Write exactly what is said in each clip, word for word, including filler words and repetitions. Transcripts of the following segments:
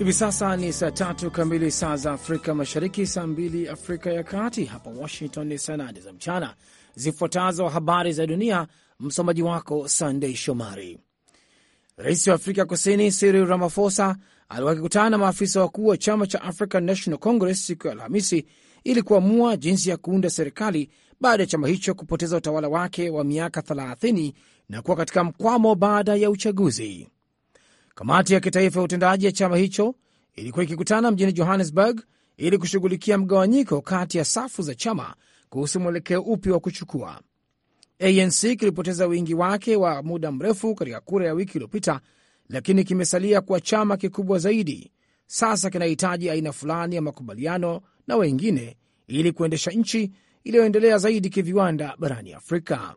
Hivi sasa ni saa tatu kamili saa za Afrika Mashariki, saa mbili Afrika ya Kati. Hapa Washington ni saa nane za mchana. Zifuatazo habari za dunia, msomaji wako Sunday Shomari. Rais wa Afrika Kusini Cyril Ramaphosa aliwahi kukutana na maafisa wakuu wa chama cha African National Congress siku ya Alhamisi ili kuamua jinsi ya kuunda serikali baada ya chama hicho kupoteza utawala wake wa miaka thelathini na kuwa katika mkwamo baada ya uchaguzi. Kamati ya kitaifa ya utendaji ya chama hicho ilikuwa ikikutana mjini Johannesburg ili kushughulikia mgawanyiko kati ya safu za chama kuhusu mwelekeo upi wa kuchukua. A N C kilipoteza wingi wake wa muda mrefu katika kura ya wiki iliyopita, lakini kimesalia kuwa chama kikubwa zaidi. Sasa kinahitaji aina fulani ya makubaliano na wengine ili kuendesha nchi iliyoendelea zaidi kiviwanda barani Afrika.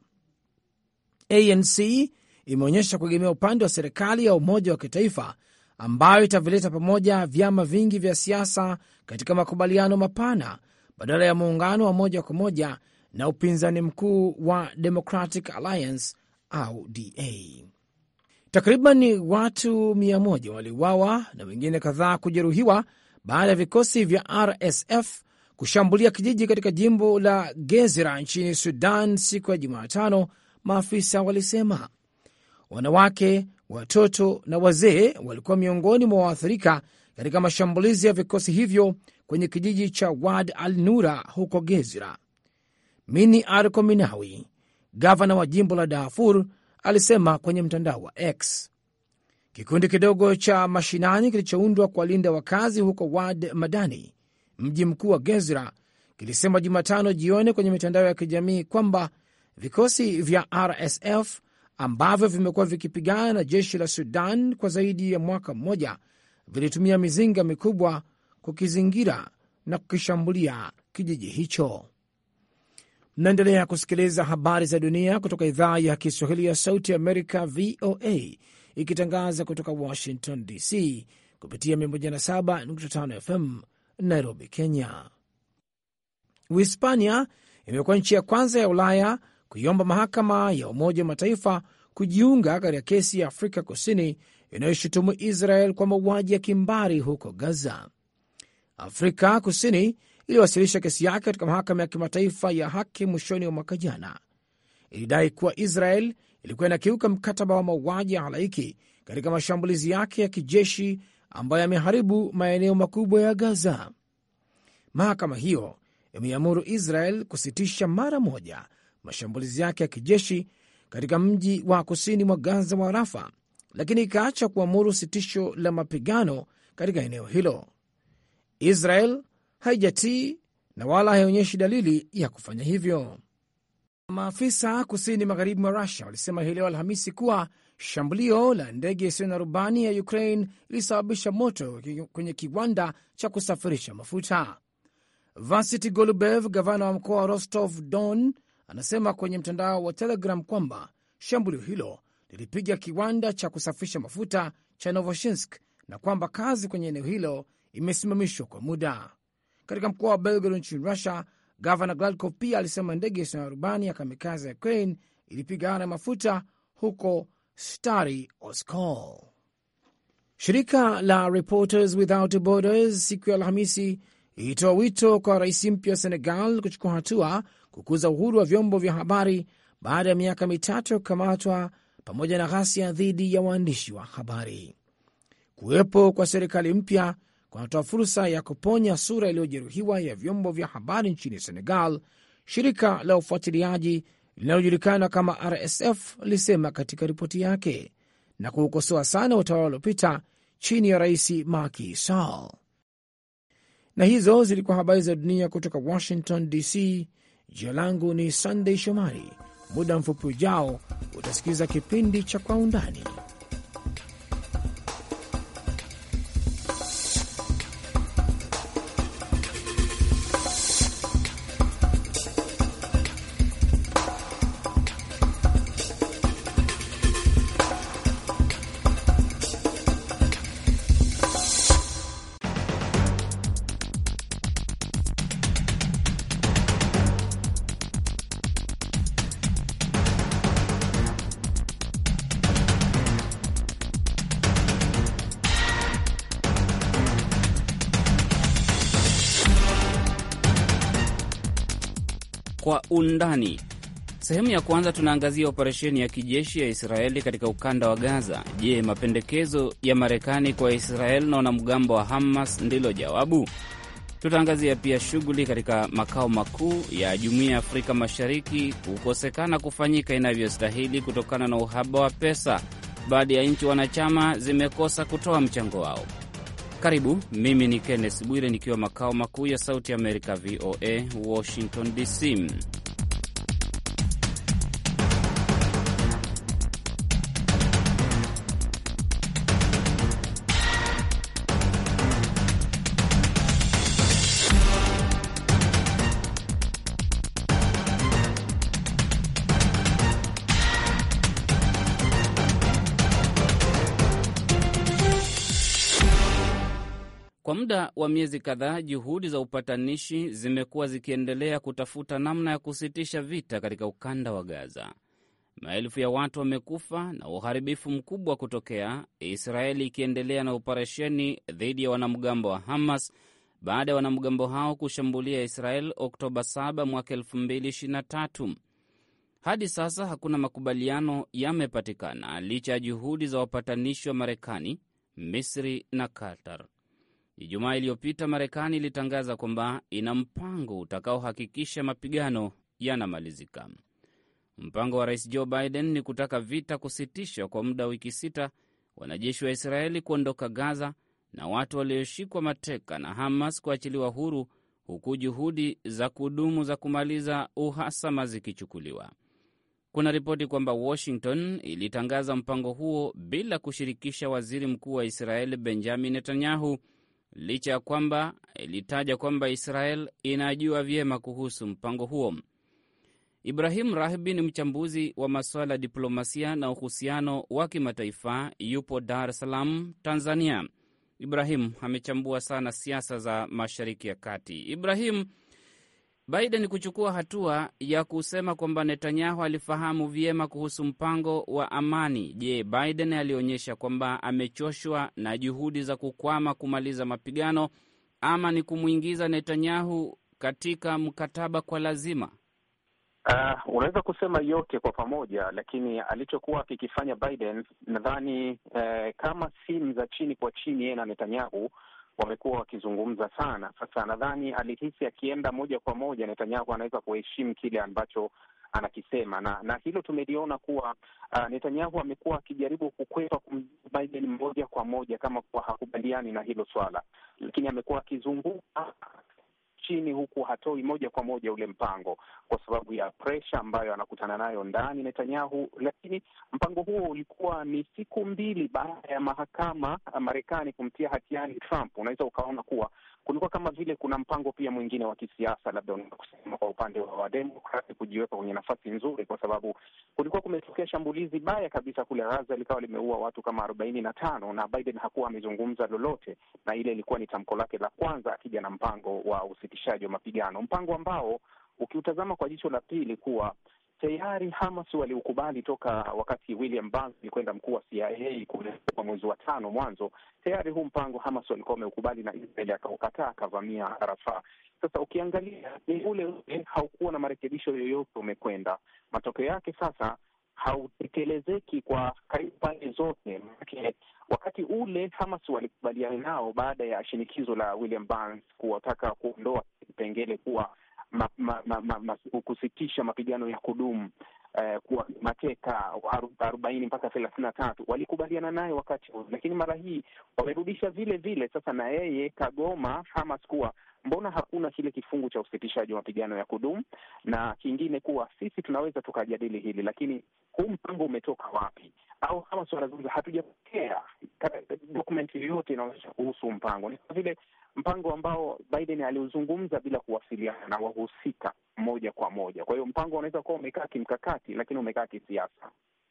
A N C imeonyesha kuegemea upande wa serikali ya umoja wa kitaifa ambayo itavileta pamoja vyama vingi vya siasa katika makubaliano mapana badala ya muungano wa moja kwa moja na upinzani mkuu wa Democratic Alliance au D A. Takriban watu mia moja waliuawa na wengine kadhaa kujeruhiwa baada ya vikosi vya R S F kushambulia kijiji katika jimbo la Gezira nchini Sudan siku ya Jumatano, maafisa walisema. Wanawake, watoto na wazee walikuwa miongoni mwa waathirika katika mashambulizi ya vikosi hivyo kwenye kijiji cha Wad al-Nura huko Gezira. Mini Arko Minawi, gavana wa jimbo la Darfur, alisema kwenye mtandao wa X. Kikundi kidogo cha mashinani kilichoundwa kuwalinda wakazi huko Wad Madani, mji mkuu wa Gezira, kilisema Jumatano jioni kwenye mitandao ya kijamii kwamba vikosi vya R S F ambavyo vimekuwa vikipigana na jeshi la Sudan kwa zaidi ya mwaka mmoja vilitumia mizinga mikubwa kukizingira na kukishambulia kijiji hicho. Mnaendelea kusikiliza habari za dunia kutoka idhaa ya Kiswahili ya Sauti Amerika, V O A, ikitangaza kutoka Washington D C kupitia mia moja na saba nukta tano F M Nairobi, Kenya. Uhispania imekuwa nchi ya kwanza ya Ulaya kuiomba mahakama ya Umoja wa Mataifa kujiunga katika kesi ya Afrika Kusini inayoshutumu Israel kwa mauaji ya kimbari huko Gaza. Afrika Kusini iliwasilisha kesi yake katika mahakama ya kimataifa ya haki mwishoni wa mwaka jana. Ilidai kuwa Israel ilikuwa inakiuka mkataba wa mauaji ya halaiki katika mashambulizi yake ya kijeshi ambayo yameharibu maeneo makubwa ya Gaza. Mahakama hiyo imeamuru Israel kusitisha mara moja mashambulizi yake ya kijeshi katika mji wa kusini mwa Gaza wa Rafa, lakini ikaacha kuamuru sitisho la mapigano katika eneo hilo. Israel haijatii na wala haionyeshi dalili ya kufanya hivyo. Maafisa kusini magharibi mwa Russia walisema hii leo Alhamisi kuwa shambulio la ndege isiyo na rubani ya Ukraine ilisababisha moto kwenye kiwanda cha kusafirisha mafuta. Vasily Golubev, gavana wa mkoa wa Rostov Don, anasema kwenye mtandao wa Telegram kwamba shambulio hilo lilipiga kiwanda cha kusafisha mafuta cha Novoshinsk na kwamba kazi kwenye eneo hilo imesimamishwa kwa muda. Katika mkoa wa Belgorod nchini Russia, gavana Gladkov pia alisema ndege isiyo na rubani ya kamikaze ya Ukraine ilipigana na mafuta huko Stary Oskol. Shirika la Reporters Without Borders siku ya Alhamisi ilitoa wito kwa rais mpya wa Senegal kuchukua hatua kukuza uhuru wa vyombo vya habari baada ya miaka mitatu ya kukamatwa pamoja na ghasia dhidi ya waandishi wa habari. Kuwepo kwa serikali mpya kunatoa fursa ya kuponya sura iliyojeruhiwa ya vyombo vya habari nchini Senegal, shirika la ufuatiliaji linalojulikana kama R S F lisema katika ripoti yake, na kuukosoa sana utawala uliopita chini ya rais Macky Sall. Na hizo zilikuwa habari za dunia kutoka Washington D C. Jina langu ni Sunday Shomari. Muda mfupi ujao utasikiliza kipindi cha Kwa Undani. kwa undani. Sehemu ya kwanza tunaangazia operesheni ya kijeshi ya Israeli katika ukanda wa Gaza. Je, mapendekezo ya Marekani kwa Israeli na wanamgambo wa Hamas ndilo jawabu? Tutaangazia pia shughuli katika makao makuu ya Jumuiya ya Afrika Mashariki kukosekana kufanyika inavyostahili kutokana na uhaba wa pesa. Baadhi ya nchi wanachama zimekosa kutoa mchango wao. Karibu, mimi ni Kenneth Bwire nikiwa makao makuu ya Sauti Amerika V O A Washington D C. Kwa muda wa miezi kadhaa, juhudi za upatanishi zimekuwa zikiendelea kutafuta namna ya kusitisha vita katika ukanda wa Gaza. Maelfu ya watu wamekufa na uharibifu mkubwa kutokea, Israeli ikiendelea na operesheni dhidi ya wanamgambo wa Hamas baada ya wanamgambo hao kushambulia Israel Oktoba saba mwaka elfu mbili ishirini na tatu. Hadi sasa hakuna makubaliano yamepatikana licha ya juhudi za wapatanishi wa Marekani, Misri na Qatar. Ijumaa iliyopita Marekani ilitangaza kwamba ina mpango utakaohakikisha mapigano yanamalizika. Mpango wa Rais Joe Biden ni kutaka vita kusitishwa kwa muda wa wiki sita, wanajeshi wa Israeli kuondoka Gaza na watu walioshikwa mateka na Hamas kuachiliwa huru, huku juhudi za kudumu za kumaliza uhasama zikichukuliwa. Kuna ripoti kwamba Washington ilitangaza mpango huo bila kushirikisha waziri mkuu wa Israeli Benjamin Netanyahu, licha ya kwamba ilitaja kwamba Israel inajua vyema kuhusu mpango huo. Ibrahim Rahbi ni mchambuzi wa masuala ya diplomasia na uhusiano wa kimataifa, yupo Dar es Salaam, Tanzania. Ibrahim amechambua sana siasa za Mashariki ya Kati. Ibrahim, Biden kuchukua hatua ya kusema kwamba Netanyahu alifahamu vyema kuhusu mpango wa amani. Je, Biden alionyesha kwamba amechoshwa na juhudi za kukwama kumaliza mapigano, ama ni kumuingiza Netanyahu katika mkataba kwa lazima? Uh, unaweza kusema yote kwa pamoja, lakini alichokuwa akikifanya Biden nadhani uh, kama simu za chini kwa chini yeye na Netanyahu wamekuwa wakizungumza sana. Sasa nadhani alihisi akienda moja kwa moja Netanyahu anaweza kuheshimu kile ambacho anakisema, na na hilo tumeliona kuwa uh, Netanyahu amekuwa akijaribu kukwepa Biden moja kwa moja kama kuwa hakubaliani na hilo swala, lakini amekuwa akizunguka chini huku hatoi moja kwa moja ule mpango kwa sababu ya presha ambayo anakutana nayo ndani Netanyahu. Lakini mpango huo ulikuwa ni siku mbili baada ya mahakama Marekani kumtia hatiani Trump. Unaweza ukaona kuwa kulikuwa kama vile kuna mpango pia mwingine wa kisiasa, labda unaweza kusema kwa upande wa Wademokrati kujiweka kwenye nafasi nzuri, kwa sababu kulikuwa kumetokea shambulizi baya kabisa kule Gaza, likawa limeua watu kama arobaini na tano, na Biden hakuwa amezungumza lolote, na ile ilikuwa ni tamko lake la kwanza akija na mpango wa usitishaji wa mapigano, mpango ambao ukiutazama kwa jicho la pili kuwa tayari Hamas waliukubali toka wakati William Burns alikwenda mkuu wa C I A kule kwa mwezi wa tano mwanzo. Tayari huu mpango Hamas walikuwa wameukubali na Israeli akaukataa, akavamia Rafah. Sasa ukiangalia ni ule ule, haukuwa na marekebisho yoyote umekwenda. Matokeo yake sasa hautekelezeki kwa karibu pande zote. Wakati ule Hamas walikubaliana nao baada ya shinikizo la William Burns kuwataka kuondoa kipengele kuwa Ma, ma, ma, ma, ma, kusitisha mapigano ya kudumu uh, kuwa mateka arobaini mpaka thelathini na tatu, walikubaliana naye wakati huu, lakini mara hii wamerudisha vile vile. Sasa na yeye kagoma Hamas kuwa mbona hakuna kile kifungu cha usitishaji wa mapigano ya kudumu, na kingine kuwa sisi tunaweza tukajadili hili, lakini huu mpango umetoka wapi? Au Hamas wanazungumza hatujapokea dokumenti yoyote inaonyesha kuhusu mpango. Ni kwa vile mpango ambao Biden aliuzungumza bila kuwasiliana na wahusika moja kwa moja. Kwa hiyo mpango unaweza kuwa umekaa kimkakati, lakini umekaa kisiasa.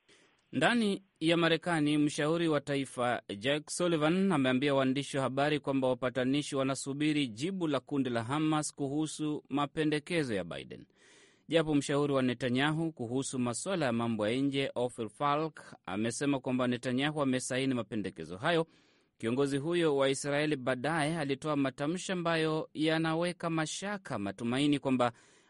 Ndani ya Marekani, mshauri wa taifa Jake Sullivan ameambia waandishi wa habari kwamba wapatanishi wanasubiri jibu la kundi la Hamas kuhusu mapendekezo ya Biden. Japo mshauri wa Netanyahu kuhusu masuala ya mambo ya nje Ofer Falk amesema kwamba Netanyahu amesaini mapendekezo hayo, kiongozi huyo wa Israeli baadaye alitoa matamshi ambayo yanaweka mashaka matumaini kwamba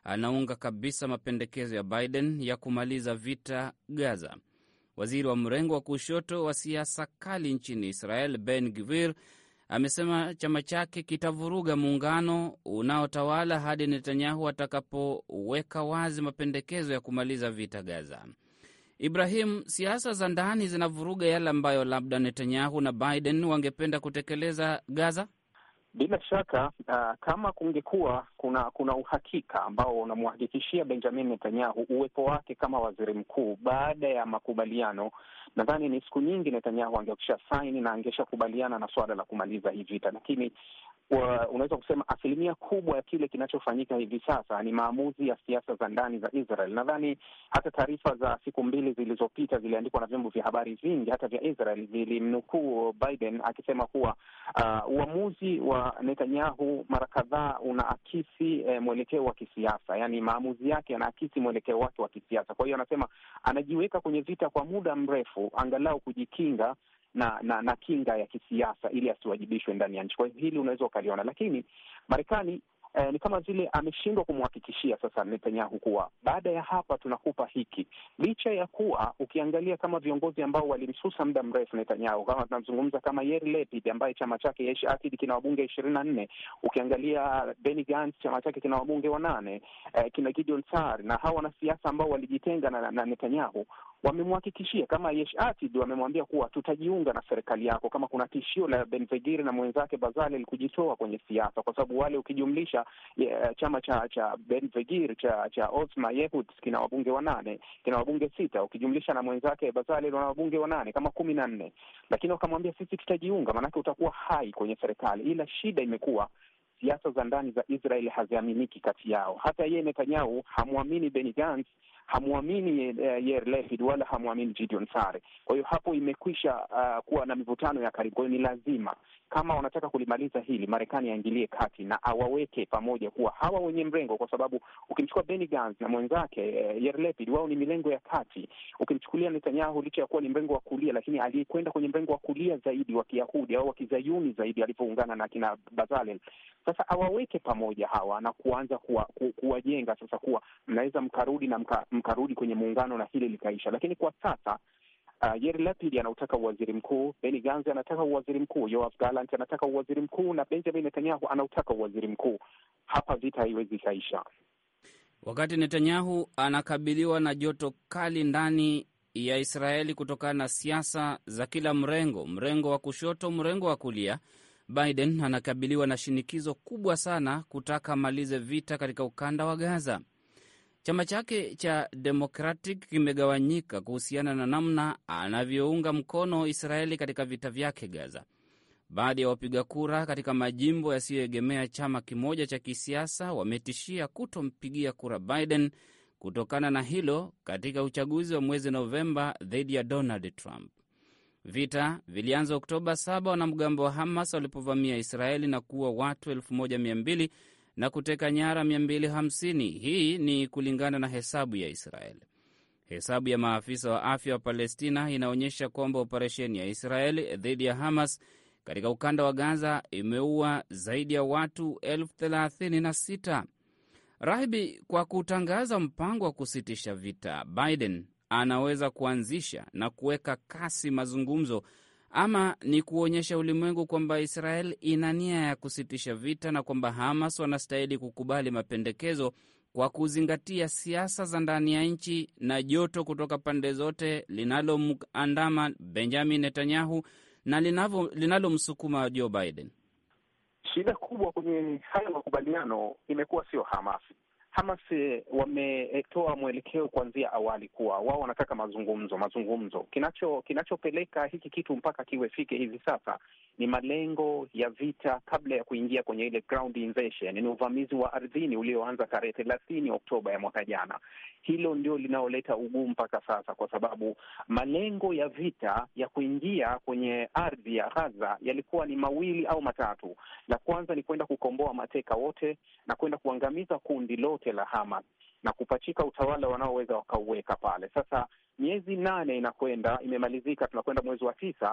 anaunga kabisa mapendekezo ya Biden ya kumaliza vita Gaza. Waziri wa mrengo wa kushoto wa siasa kali nchini Israel, Ben Gvir, amesema chama chake kitavuruga muungano unaotawala hadi Netanyahu atakapoweka wazi mapendekezo ya kumaliza vita Gaza. Ibrahim, siasa za ndani zinavuruga yale ambayo labda Netanyahu na Biden wangependa kutekeleza Gaza? Bila shaka uh, kama kungekuwa kuna kuna uhakika ambao unamhakikishia Benjamin Netanyahu uwepo wake kama waziri mkuu baada ya makubaliano, nadhani ni siku nyingi Netanyahu angekisha saini na angeshakubaliana na swala la kumaliza hii vita. Lakini unaweza kusema asilimia kubwa ya kile kinachofanyika hivi sasa ni maamuzi ya siasa za ndani za Israel. Nadhani hata taarifa za siku mbili zilizopita ziliandikwa na vyombo vya habari vingi hata vya Israel vilimnukuu Biden akisema kuwa uh, uamuzi wa Netanyahu mara kadhaa unaakisi eh, mwelekeo wa kisiasa. Yaani maamuzi yake yanaakisi mwelekeo wake wa kisiasa. Kwa hiyo anasema anajiweka kwenye vita kwa muda mrefu angalau kujikinga na na na kinga ya kisiasa ili asiwajibishwe ndani ya nchi. Kwa hiyo hili unaweza ukaliona, lakini Marekani eh, ni kama vile ameshindwa kumhakikishia sasa Netanyahu kuwa baada ya hapa tunakupa hiki, licha ya kuwa ukiangalia kama viongozi ambao walimsusa muda mrefu Netanyahu, kama tunazungumza kama Yair Lapid ambaye chama chake Yesh Atid kina wabunge ishirini na nne, ukiangalia Benny Gantz chama chake kina wabunge wanane, eh, kina Gideon Saar na hawa wanasiasa ambao walijitenga na, na Netanyahu wamemhakikishia kama Yesh Atid wamemwambia kuwa tutajiunga na serikali yako kama kuna tishio la Ben-Gvir na mwenzake Bezalel kujitoa kwenye siasa, kwa sababu wale ukijumlisha yeah, chama cha cha Ben-Gvir cha cha Otzma Yehud kina wabunge wanane, kina wabunge sita, ukijumlisha na mwenzake Bezalel wana wabunge wanane, kama kumi na nne. Lakini wakamwambia sisi tutajiunga, maana utakuwa hai kwenye serikali. Ila shida imekuwa siasa za ndani za Israel haziaminiki kati yao. Hata yeye Netanyahu hamwamini Benny Gantz, hamwamini uh, Yair Lapid wala hamwamini Gideon Saar. Kwa hiyo hapo imekwisha uh, kuwa na mivutano ya karibu. Kwa hiyo ni lazima kama wanataka kulimaliza hili, Marekani aingilie kati na awaweke pamoja kuwa hawa wenye mrengo, kwa sababu ukimchukua Benny Gantz na mwenzake uh, Yair Lapid, wao ni milengo ya kati. Ukimchukulia Netanyahu licha ya kuwa ni mrengo wa kulia, lakini aliyekwenda kwenye mrengo wa kulia zaidi wa Kiyahudi au wa Kizayuni zaidi alipoungana na kina Bezalel. Sasa awaweke pamoja hawa na kuanza kuwa, ku, kuwajenga sasa kuwa mnaweza mkarudi na mka, mkarudi kwenye muungano na hili likaisha. Lakini kwa sasa uh, Yair Lapid anautaka uwaziri mkuu, Benny Gantz anataka uwaziri mkuu, Yoav Gallant anataka uwaziri mkuu na Benjamin Netanyahu anautaka uwaziri mkuu. Hapa vita haiwezi kaisha. Wakati Netanyahu anakabiliwa na joto kali ndani ya Israeli kutokana na siasa za kila mrengo, mrengo wa kushoto, mrengo wa kulia, Biden anakabiliwa na shinikizo kubwa sana kutaka amalize vita katika ukanda wa Gaza. Chama chake cha Democratic kimegawanyika kuhusiana na namna anavyounga mkono Israeli katika vita vyake Gaza. Baadhi ya wapiga kura katika majimbo yasiyoegemea chama kimoja cha kisiasa wametishia kutompigia kura Biden kutokana na hilo katika uchaguzi wa mwezi Novemba dhidi ya Donald Trump. Vita vilianza Oktoba saba wanamgambo wa Hamas walipovamia Israeli na kuua watu elfu moja mia mbili na kuteka nyara mia mbili hamsini. Hii ni kulingana na hesabu ya Israeli. Hesabu ya maafisa wa afya wa Palestina inaonyesha kwamba operesheni ya Israeli dhidi ya Hamas katika ukanda wa Gaza imeua zaidi ya watu elfu thelathini na sita. Rahibi, kwa kutangaza mpango wa kusitisha vita, Biden anaweza kuanzisha na kuweka kasi mazungumzo, ama ni kuonyesha ulimwengu kwamba Israel ina nia ya kusitisha vita na kwamba Hamas wanastahili kukubali mapendekezo kwa kuzingatia siasa za ndani ya nchi na joto kutoka pande zote linalomandama Benjamin Netanyahu na linalomsukuma Joe Biden. Shida kubwa kwenye haya makubaliano imekuwa sio Hamas. Hamas wametoa mwelekeo kuanzia awali kuwa wao wanataka mazungumzo mazungumzo. Kinacho kinachopeleka hiki kitu mpaka kiwefike hivi sasa ni malengo ya vita kabla ya kuingia kwenye ile ground invasion, ni uvamizi wa ardhini ulioanza tarehe thelathini Oktoba ya mwaka jana. Hilo ndio linaoleta ugumu mpaka sasa, kwa sababu malengo ya vita ya kuingia kwenye ardhi ya Gaza yalikuwa ni mawili au matatu. La kwanza ni kwenda kukomboa mateka wote na kwenda kuangamiza kundi lote la Hamas na kupachika utawala wanaoweza wakauweka pale. Sasa miezi nane inakwenda, imemalizika, tunakwenda mwezi wa tisa.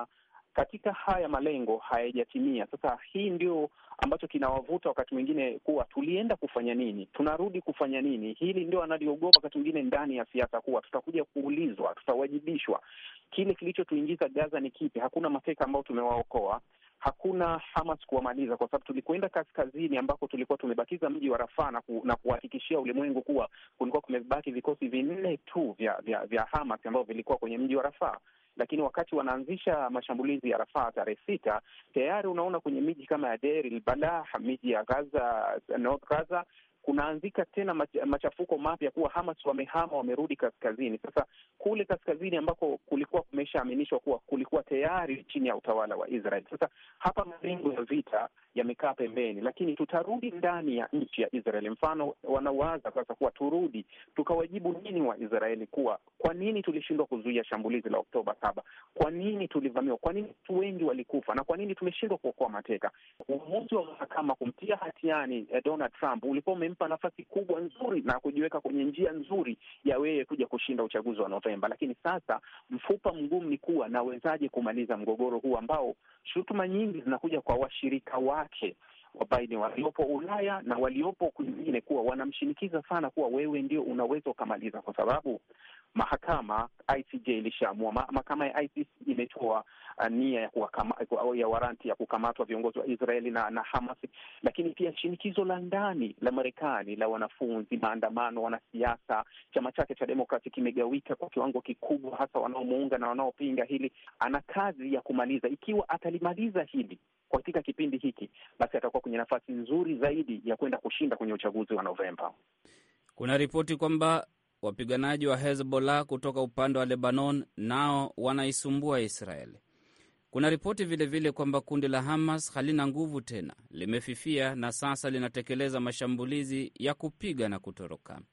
katika haya malengo hayajatimia. Sasa hii ndio ambacho kinawavuta wakati mwingine kuwa tulienda kufanya nini, tunarudi kufanya nini. Hili ndio analiogopa wakati mwingine ndani ya siasa, kuwa tutakuja kuulizwa, tutawajibishwa. Kile kilichotuingiza Gaza ni kipi? Hakuna mateka ambao tumewaokoa, hakuna Hamas kuwamaliza, kwa sababu tulikwenda kaskazini ambako tulikuwa tumebakiza mji wa Rafah na, ku, na kuhakikishia ulimwengu kuwa kulikuwa kumebaki vikosi vinne tu vya, vya, vya Hamas ambao vilikuwa kwenye mji wa Rafah. Lakini wakati wanaanzisha mashambulizi ya Rafah tarehe sita, tayari unaona kwenye miji kama ya Deir el-Balah, miji ya Gaza, North Gaza, kunaanzika tena machafuko mapya kuwa Hamas wamehama, wamerudi kaskazini. Sasa kule kaskazini ambako kulikuwa kumeshaaminishwa kuwa kulikuwa tayari chini ya utawala wa Israel. Sasa hapa malengo ya vita yamekaa pembeni, lakini tutarudi ndani ya nchi ya Israeli. Mfano wanawaza sasa kuwa turudi tukawajibu nini wa Israeli, kuwa kwa nini tulishindwa kuzuia shambulizi la Oktoba saba? Kwa nini tulivamiwa? Kwa nini watu wengi walikufa? Na kwa nini tumeshindwa kuokoa mateka? Uamuzi wa mahakama kumtia hatiani eh, Donald Trump ulikuwa umempa nafasi kubwa nzuri na kujiweka kwenye njia nzuri ya wewe kuja kushinda uchaguzi wa Novemba. Lakini sasa mfupa mgumu ni kuwa nawezaje kumaliza mgogoro huu ambao shutuma nyingi zinakuja kwa washirika wake wa Biden waliopo Ulaya na waliopo kwingine, kuwa wanamshinikiza sana kuwa wewe ndio unaweza ukamaliza, kwa sababu mahakama I C J ilishaamua. Mahakama ya I C C imetoa uh, nia ya kuwakama, ya waranti ya kukamatwa viongozi wa Israeli na, na Hamas. Lakini pia shinikizo la ndani la Marekani la wanafunzi, maandamano, wanasiasa, chama chake cha Demokrati kimegawika kwa kiwango kikubwa, hasa wanaomuunga na wanaopinga hili. Ana kazi ya kumaliza. Ikiwa atalimaliza hili katika kipindi hiki, basi atakuwa kwenye nafasi nzuri zaidi ya kwenda kushinda kwenye uchaguzi wa Novemba. Kuna ripoti kwamba wapiganaji wa Hezbollah kutoka upande wa Lebanon nao wanaisumbua Israeli. Kuna ripoti vile vile kwamba kundi la Hamas halina nguvu tena, limefifia na sasa linatekeleza mashambulizi ya kupiga na kutoroka.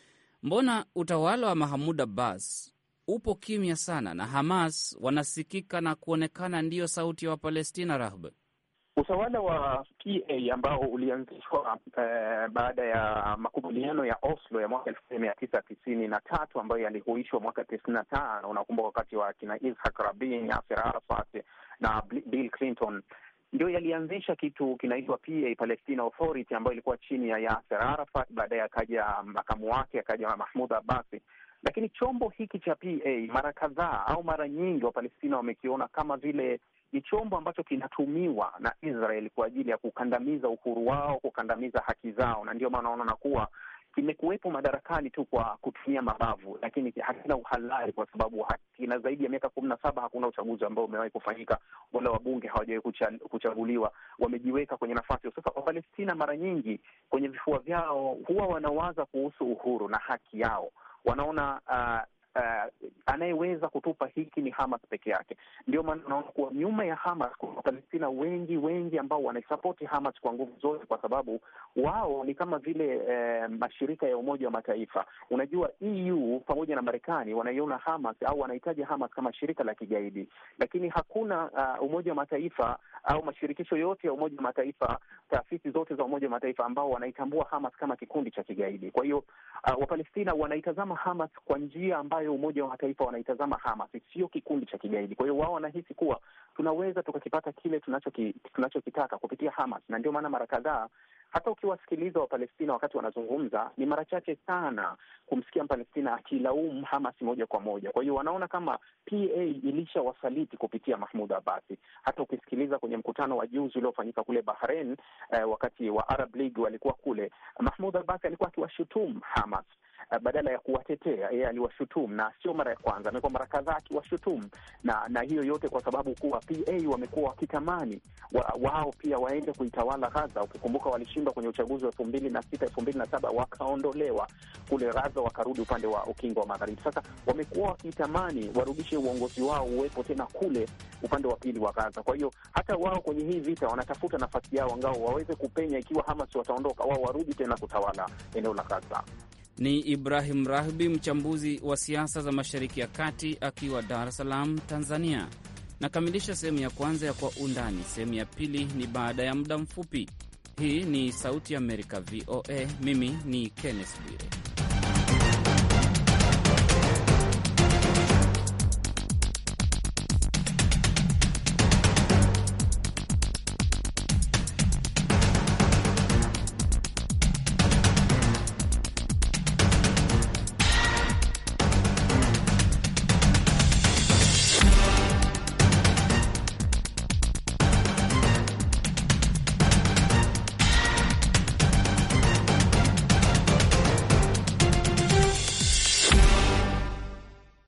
Mbona utawala wa Mahmoud Abbas upo kimya sana na Hamas wanasikika na kuonekana ndiyo sauti ya Wapalestina? Rahbe, utawala wa P A ambao ulianzishwa eh, baada ya makubaliano ya Oslo ya mwaka elfu moja mia tisa tisini na tatu ambayo yalihuishwa mwaka tisini na tano, unakumbuka wakati wa kina Ishak Rabin, Yasser Arafat na Bill Clinton, ndio yalianzisha kitu kinaitwa P A, Palestine Authority, ambayo ilikuwa chini ya Yasser Arafat. Baadaye akaja makamu wake, akaja Mahmoud Abbas. Lakini chombo hiki cha P A mara kadhaa au mara nyingi Wapalestina wamekiona kama vile ni chombo ambacho kinatumiwa na Israel kwa ajili ya kukandamiza uhuru wao, kukandamiza haki zao, na ndio maana wanaona kuwa kimekuwepo madarakani tu kwa kutumia mabavu, lakini hakina uhalali, kwa sababu kina zaidi ya miaka kumi na saba hakuna uchaguzi ambao umewahi kufanyika, wala wabunge hawajawahi kuchaguliwa, wamejiweka kwenye nafasi. Sasa Wapalestina mara nyingi kwenye vifua vyao huwa wanawaza kuhusu uhuru na haki yao. Wanaona uh, Uh, anayeweza kutupa hiki ni Hamas peke yake. Ndio maana unaona kuwa nyuma ya Hamas kuna Palestina wengi wengi ambao wanaisapoti Hamas kwa nguvu zote, kwa sababu wao ni kama vile uh, mashirika ya Umoja wa Mataifa. Unajua E U pamoja na Marekani wanaiona Hamas au wanahitaji Hamas kama shirika la kigaidi, lakini hakuna uh, Umoja wa Mataifa au mashirikisho yote ya Umoja wa Mataifa, taasisi zote za Umoja wa Mataifa ambao wanaitambua Hamas kama kikundi cha kigaidi. Kwa hiyo uh, Wapalestina wanaitazama Hamas kwa njia ambayo Umoja wa Mataifa wanaitazama Hamas sio kikundi cha kigaidi. Kwa hiyo wao wanahisi kuwa tunaweza tukakipata kile tunachoki, tunachokitaka kupitia Hamas, na ndio maana mara kadhaa hata ukiwasikiliza Wapalestina wakati wanazungumza, ni mara chache sana kumsikia Mpalestina akilaumu Hamas moja kwa moja. Kwa hiyo wanaona kama P A ilisha wasaliti kupitia Mahmoud Abbas. Hata ukisikiliza kwenye mkutano wa juzi uliofanyika kule Bahrain, eh, wakati wa Arab League walikuwa kule, Mahmoud Abbas alikuwa akiwashutumu Hamas Uh, badala ya kuwatetea, yeye aliwashutumu, na sio mara ya kwanza, amekuwa mara kadhaa akiwashutumu, na na hiyo yote kwa sababu kuwa P A wamekuwa wakitamani wa, wao pia waende kuitawala Gaza. Ukikumbuka walishindwa kwenye uchaguzi wa elfu mbili na sita elfu mbili na saba, wakaondolewa kule Gaza, wakarudi upande wa ukingo wa Magharibi. Sasa wamekuwa wakitamani warudishe uongozi wao uwepo tena kule upande wa pili wa Gaza. Kwa hiyo hata wao kwenye hii vita wanatafuta nafasi yao angao waweze kupenya, ikiwa Hamas wataondoka, wao warudi tena kutawala eneo la Gaza. Ni Ibrahim Rahbi, mchambuzi wa siasa za Mashariki ya Kati, akiwa Dar es Salaam, Tanzania. Nakamilisha sehemu ya kwanza ya Kwa Undani. Sehemu ya pili ni baada ya muda mfupi. Hii ni Sauti ya Amerika, V O A. Mimi ni Kenneth Bwire.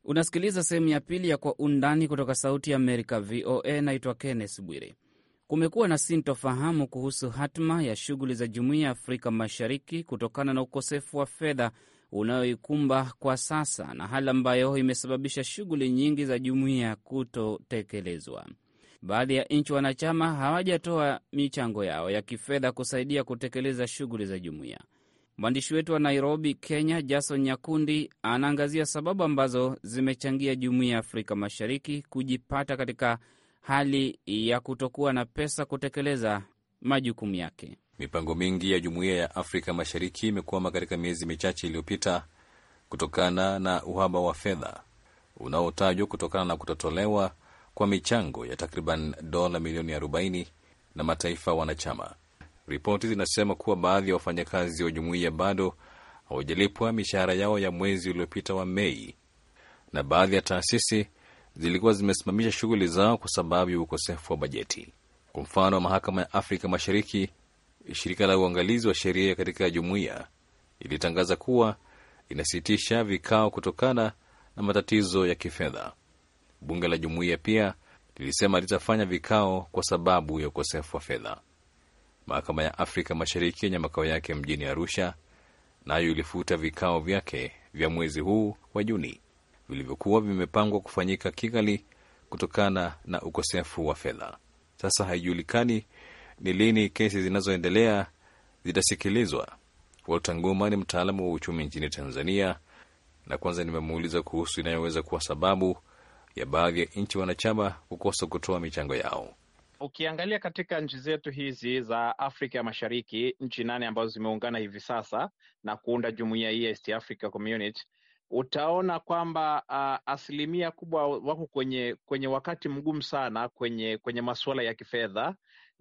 Unasikiliza sehemu ya pili ya Kwa Undani kutoka Sauti ya Amerika, V O A. Naitwa Kenneth Bwire. Kumekuwa na sintofahamu kuhusu hatma ya shughuli za Jumuiya ya Afrika Mashariki kutokana na ukosefu wa fedha unayoikumba kwa sasa, na hali ambayo imesababisha shughuli nyingi za jumuiya kutotekelezwa. Baadhi ya nchi wanachama hawajatoa michango yao ya kifedha kusaidia kutekeleza shughuli za jumuiya. Mwandishi wetu wa Nairobi, Kenya, Jason Nyakundi anaangazia sababu ambazo zimechangia Jumuiya ya Afrika Mashariki kujipata katika hali ya kutokuwa na pesa kutekeleza majukumu yake. Mipango mingi ya Jumuiya ya Afrika Mashariki imekwama katika miezi michache iliyopita kutokana na uhaba wa fedha unaotajwa kutokana na kutotolewa kwa michango ya takriban dola milioni arobaini na mataifa wanachama. Ripoti zinasema kuwa baadhi ya wafanyakazi wa jumuiya bado hawajalipwa mishahara yao ya mwezi uliopita wa Mei, na baadhi ya taasisi zilikuwa zimesimamisha shughuli zao kwa sababu ya ukosefu wa bajeti. Kwa mfano, Mahakama ya Afrika Mashariki, shirika la uangalizi wa sheria katika jumuiya, ilitangaza kuwa inasitisha vikao kutokana na matatizo ya kifedha. Bunge la jumuiya pia lilisema litafanya vikao kwa sababu ya ukosefu wa fedha. Mahakama ya Afrika Mashariki yenye makao yake mjini Arusha nayo ilifuta vikao vyake vya mwezi huu wa Juni vilivyokuwa vimepangwa kufanyika Kigali kutokana na ukosefu wa fedha. Sasa haijulikani ni lini kesi zinazoendelea zitasikilizwa. Walter Nguma ni mtaalamu wa uchumi nchini Tanzania, na kwanza nimemuuliza kuhusu inayoweza kuwa sababu ya baadhi ya nchi wanachama kukosa kutoa michango yao. Ukiangalia katika nchi zetu hizi za Afrika ya Mashariki, nchi nane ambazo zimeungana hivi sasa na kuunda jumuiya hii East Africa Community, utaona kwamba uh, asilimia kubwa wako kwenye kwenye wakati mgumu sana kwenye kwenye masuala ya kifedha,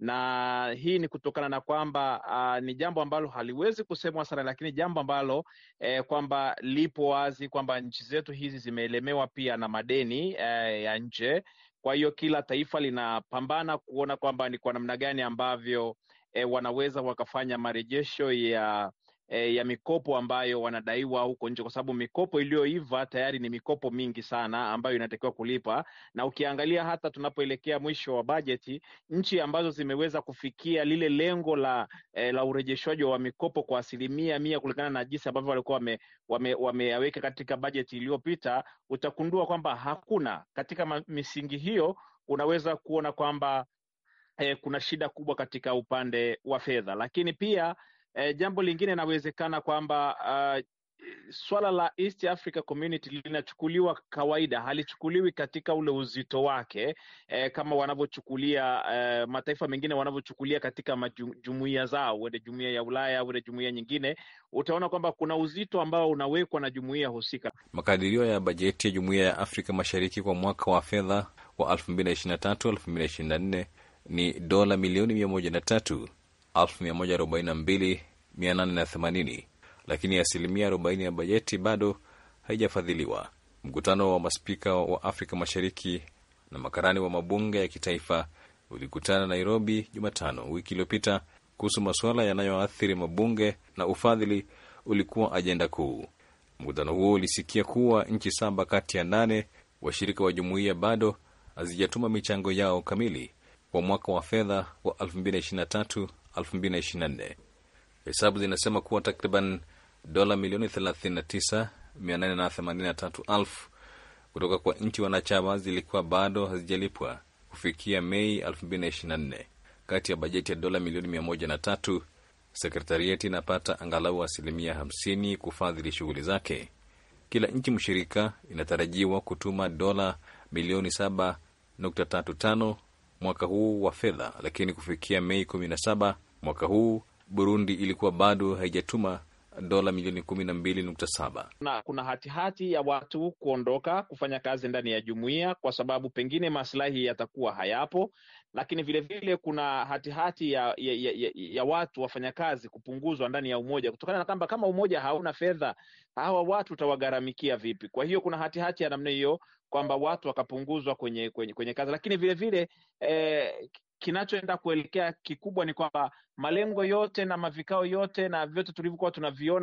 na hii ni kutokana na kwamba uh, ni jambo ambalo haliwezi kusemwa sana, lakini jambo ambalo eh, kwamba lipo wazi kwamba nchi zetu hizi zimeelemewa pia na madeni eh, ya nje. Kwa hiyo kila taifa linapambana kuona kwamba ni kwa namna gani ambavyo e, wanaweza wakafanya marejesho ya e, ya mikopo ambayo wanadaiwa huko nje, kwa sababu mikopo iliyoiva tayari ni mikopo mingi sana ambayo inatakiwa kulipa. Na ukiangalia hata tunapoelekea mwisho wa bajeti, nchi ambazo zimeweza kufikia lile lengo la e, la urejeshwaji wa mikopo kwa asilimia mia kulingana na jinsi ambavyo walikuwa wame, wame, wameweka katika bajeti iliyopita, utakundua kwamba hakuna katika misingi hiyo. Unaweza kuona kwamba eh, kuna shida kubwa katika upande wa fedha. Lakini pia eh, jambo lingine inawezekana kwamba uh, swala la East Africa Community linachukuliwa kawaida, halichukuliwi katika ule uzito wake eh, kama wanavyochukulia eh, mataifa mengine wanavyochukulia katika majumuiya zao. Wende jumuiya ya Ulaya, wende jumuiya nyingine, utaona kwamba kuna uzito ambao unawekwa na jumuiya husika. Makadirio ya bajeti ya Jumuiya ya Afrika Mashariki kwa mwaka wa fedha wa elfu mbili ishirini na tatu elfu mbili ishirini na nne ni dola milioni mia moja na tatu elfu mia moja arobaini na mbili mia nane na themanini, lakini asilimia arobaini ya bajeti bado haijafadhiliwa. Mkutano wa maspika wa Afrika Mashariki na makarani wa mabunge ya kitaifa ulikutana Nairobi Jumatano wiki iliyopita kuhusu masuala yanayoathiri mabunge, na ufadhili ulikuwa ajenda kuu. Mkutano huo ulisikia kuwa nchi saba kati ya nane washirika wa jumuiya bado hazijatuma michango yao kamili kwa mwaka wa fedha wa elfu mbili ishirini na tatu elfu mbili ishirini na nne. Hesabu zinasema kuwa takriban dola milioni thelathini na tisa mia nane na themanini na tatu elfu kutoka kwa nchi wanachama zilikuwa bado hazijalipwa kufikia Mei elfu mbili ishirini na nne. Kati ya bajeti ya dola milioni mia moja na tatu, sekretarieti inapata angalau asilimia hamsini kufadhili shughuli zake. Kila nchi mshirika inatarajiwa kutuma dola milioni saba nukta tatu tano mwaka huu wa fedha, lakini kufikia Mei kumi na saba mwaka huu Burundi ilikuwa bado haijatuma dola milioni kumi na mbili nukta saba. Na kuna hatihati ya watu kuondoka kufanya kazi ndani ya jumuiya kwa sababu pengine maslahi yatakuwa hayapo, lakini vile vile kuna hatihati ya, ya, ya, ya watu wafanyakazi kupunguzwa ndani ya umoja kutokana na kwamba kama umoja hauna fedha, hawa watu utawagharamikia vipi? Kwa hiyo kuna hatihati ya namna hiyo kwamba watu wakapunguzwa kwenye, kwenye, kwenye kazi. Lakini vile vile eh, kinachoenda kuelekea kikubwa ni kwamba malengo yote na mavikao yote na vyote tulivyokuwa tunaviona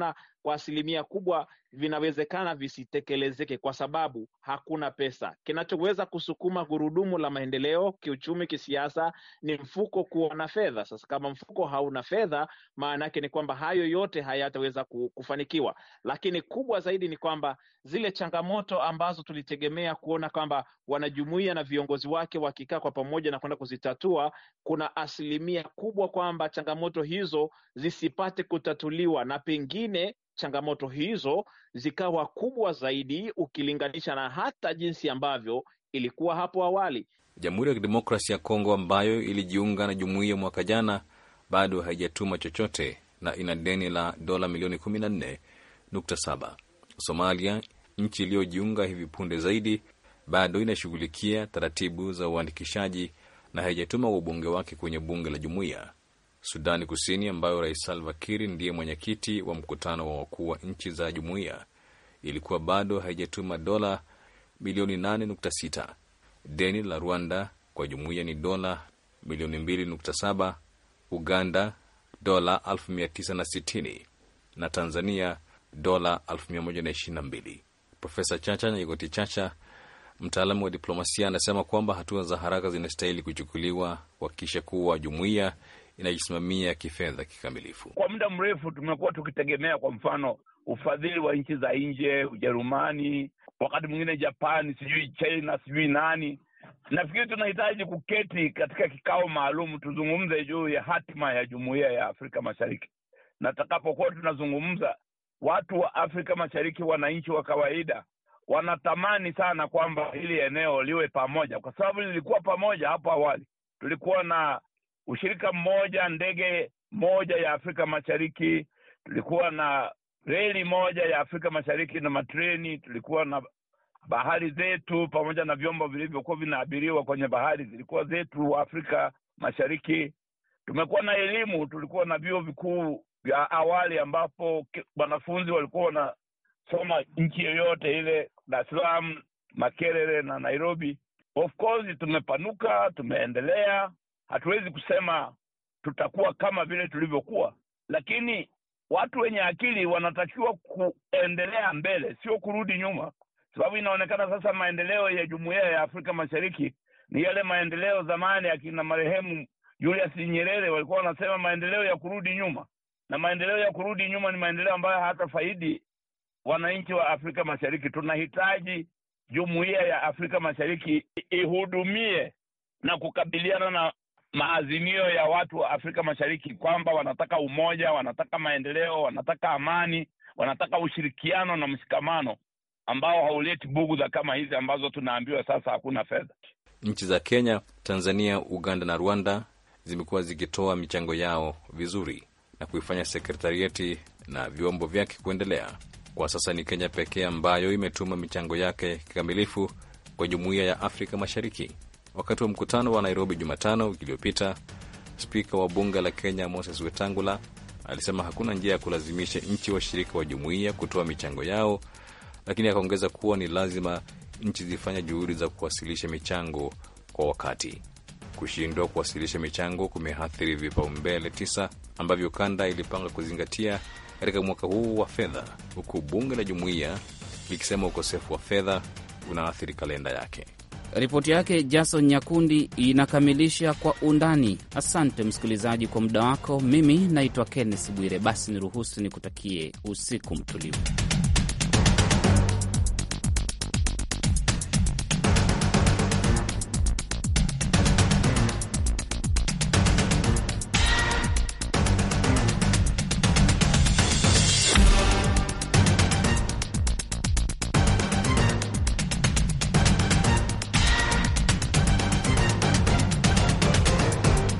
kwa asilimia kubwa vinawezekana visitekelezeke kwa sababu hakuna pesa. Kinachoweza kusukuma gurudumu la maendeleo kiuchumi, kisiasa ni mfuko kuwa na fedha. Sasa kama mfuko hauna fedha, maana yake ni kwamba hayo yote hayataweza kufanikiwa. Lakini kubwa zaidi ni kwamba zile changamoto ambazo tulitegemea kuona kwamba wanajumuiya na viongozi wake wakikaa kwa pamoja na kwenda kuzitatua, kuna asilimia kubwa kwamba changamoto hizo zisipate kutatuliwa, na pengine changamoto hizo zikawa kubwa zaidi ukilinganisha na hata jinsi ambavyo ilikuwa hapo awali. Jamhuri ya Kidemokrasia ya Kongo ambayo ilijiunga na jumuiya mwaka jana bado haijatuma chochote na ina deni la dola milioni kumi na nne nukta saba. Somalia, nchi iliyojiunga hivi punde zaidi, bado inashughulikia taratibu za uandikishaji na haijatuma wabunge wake kwenye bunge la jumuiya. Sudani Kusini ambayo Rais Salva Kiir ndiye mwenyekiti wa mkutano wa wakuu wa nchi za jumuiya ilikuwa bado haijatuma dola milioni nane nukta sita. Deni la Rwanda kwa jumuiya ni dola milioni mbili nukta saba, Uganda dola elfu mia tisa na sitini na Tanzania dola elfu mia moja na ishirini na mbili. Profesa Chacha Nyaigoti Chacha, mtaalamu wa diplomasia, anasema kwamba hatua za haraka zinastahili kuchukuliwa kuhakikisha kuwa jumuiya inajisimamia kifedha kikamilifu. Kwa muda mrefu tumekuwa tukitegemea kwa mfano ufadhili wa nchi za nje, Ujerumani, wakati mwingine Japani, sijui China, sijui nani. Nafikiri tunahitaji kuketi katika kikao maalum tuzungumze juu ya hatima ya jumuiya ya Afrika Mashariki. Na tutakapokuwa tunazungumza, watu wa Afrika Mashariki, wananchi wa kawaida, wanatamani sana kwamba hili eneo liwe pamoja, kwa sababu lilikuwa pamoja hapo awali. Tulikuwa na ushirika mmoja, ndege moja ya Afrika Mashariki, tulikuwa na reli moja ya Afrika Mashariki na matreni, tulikuwa na bahari zetu pamoja na vyombo vilivyokuwa vinaabiriwa kwenye bahari zilikuwa zetu wa Afrika Mashariki. Tumekuwa na elimu, tulikuwa na vyuo vikuu vya awali ambapo wanafunzi walikuwa wanasoma nchi yoyote ile, Dar es Salaam, Makerere na Nairobi. Of course tumepanuka, tumeendelea. Hatuwezi kusema tutakuwa kama vile tulivyokuwa, lakini watu wenye akili wanatakiwa kuendelea mbele, sio kurudi nyuma. Sababu inaonekana sasa maendeleo ya jumuiya ya Afrika Mashariki ni yale maendeleo zamani akina marehemu Julius Nyerere walikuwa wanasema maendeleo ya kurudi nyuma. Na maendeleo ya kurudi nyuma ni maendeleo ambayo hatafaidi wananchi wa Afrika Mashariki. Tunahitaji jumuiya ya Afrika Mashariki ihudumie na kukabiliana na maazimio ya watu wa Afrika Mashariki kwamba wanataka umoja, wanataka maendeleo, wanataka amani, wanataka ushirikiano na mshikamano ambao hauleti bugudha kama hizi ambazo tunaambiwa sasa hakuna fedha. Nchi za Kenya, Tanzania, Uganda na Rwanda zimekuwa zikitoa michango yao vizuri na kuifanya sekretarieti na vyombo vyake kuendelea. Kwa sasa ni Kenya pekee ambayo imetuma michango yake kikamilifu kwa jumuiya ya Afrika Mashariki. Wakati wa mkutano wa Nairobi Jumatano wiki iliyopita, spika wa bunge la Kenya Moses Wetangula alisema hakuna njia ya kulazimisha nchi washirika wa jumuiya kutoa michango yao, lakini akaongeza kuwa ni lazima nchi zifanye juhudi za kuwasilisha michango kwa wakati. Kushindwa kuwasilisha michango kumeathiri vipaumbele tisa ambavyo kanda ilipanga kuzingatia katika mwaka huu wa fedha, huku bunge la jumuiya likisema ukosefu wa fedha unaathiri kalenda yake. Ripoti yake Jason Nyakundi inakamilisha Kwa Undani. Asante msikilizaji kwa muda wako. Mimi naitwa Kenneth Bwire. Basi niruhusu nikutakie usiku mtulivu.